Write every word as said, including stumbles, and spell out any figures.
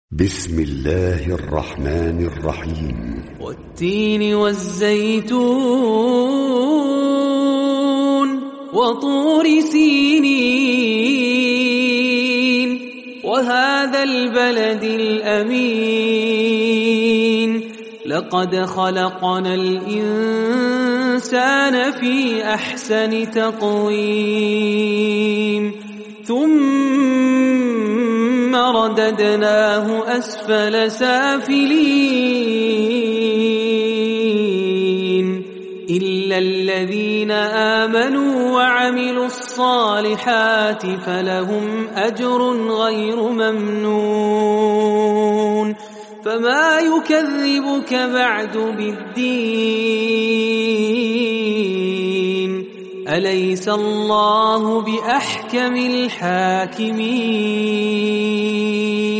بسم الله الرحمن الرحيم. والتين والزيتون وطور سينين وهذا البلد الأمين لقد خلقنا الإنسان في أحسن تقويم ثم رددناه أسفل سافلين إلا الذين آمنوا وعملوا الصالحات فلهم أجر غير ممنون فما يكذبك بعد بالدين أليس الله بأحكم الحاكمين